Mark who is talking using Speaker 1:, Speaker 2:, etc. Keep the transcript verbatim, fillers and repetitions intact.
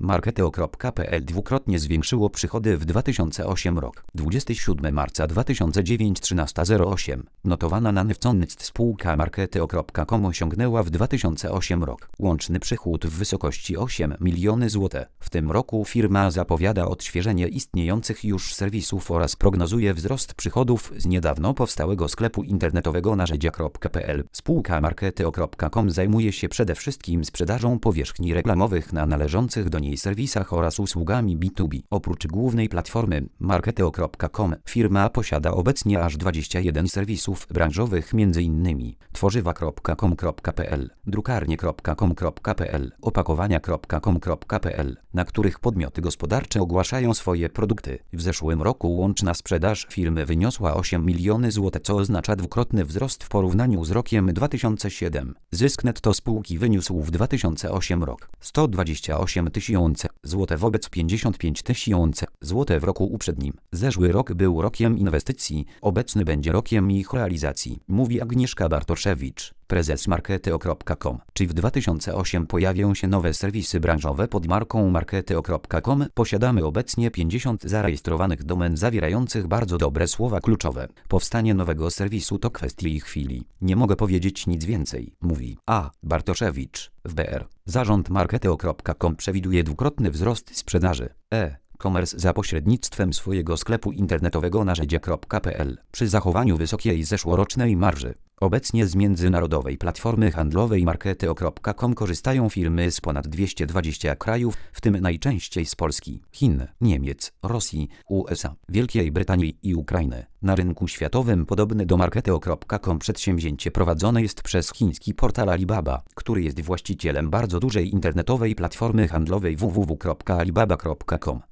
Speaker 1: Marketeo kropka pe el dwukrotnie zwiększyło przychody w dwa tysiące ósmym rok. dwudziestego siódmego marca dwa tysiące dziewiątego trzynaście zero osiem. Notowana na Newsonnet spółka Marketeo kropka com osiągnęła w dwa tysiące ósmym rok łączny przychód w wysokości osiem milionów złotych. W tym roku firma zapowiada odświeżenie istniejących już serwisów oraz prognozuje wzrost przychodów z niedawno powstałego sklepu internetowego narzędzia kropka pe el. Spółka Marketeo kropka com zajmuje się przede wszystkim sprzedażą powierzchni reklamowych na należących do niej serwisach oraz usługami B dwa B. Oprócz głównej platformy Marketeo kropka com firma posiada obecnie aż dwadzieścia jeden serwisów branżowych, m.in. tworzywa kropka com kropka pe el, drukarnie kropka com kropka pe el, opakowania kropka com kropka pe el, na których podmioty gospodarcze ogłaszają swoje produkty. W zeszłym roku łączna sprzedaż firmy wyniosła osiem milionów złotych, co oznacza dwukrotny wzrost w porównaniu z rokiem dwa tysiące siódmym. Zysk netto spółki wyniósł w dwa tysiące ósmym rok sto dwadzieścia osiem tysięcy złotych wobec pięćdziesiąt pięć tysięcy złotych w roku uprzednim. Zeszły rok był rokiem inwestycji, obecny będzie rokiem ich realizacji, mówi Agnieszka Bartoszewicz, prezes Marketeo kropka com. Czy w dwa tysiące ósmym pojawią się nowe serwisy branżowe pod marką Marketeo kropka com? Posiadamy obecnie pięćdziesiąt zarejestrowanych domen zawierających bardzo dobre słowa kluczowe. Powstanie nowego serwisu to kwestia ich chwili. Nie mogę powiedzieć nic więcej, mówi A. Bartoszewicz. W B R. Zarząd Marketeo kropka com przewiduje dwukrotny wzrost sprzedaży. E. Commerce za pośrednictwem swojego sklepu internetowego narzędzia kropka pe el przy zachowaniu wysokiej zeszłorocznej marży. Obecnie z międzynarodowej platformy handlowej Marketeo kropka com korzystają firmy z ponad dwieście dwudziestu krajów, w tym najczęściej z Polski, Chin, Niemiec, Rosji, U S A, Wielkiej Brytanii i Ukrainy. Na rynku światowym podobne do Marketeo kropka com przedsięwzięcie prowadzone jest przez chiński portal Alibaba, który jest właścicielem bardzo dużej internetowej platformy handlowej w w w kropka alibaba kropka com.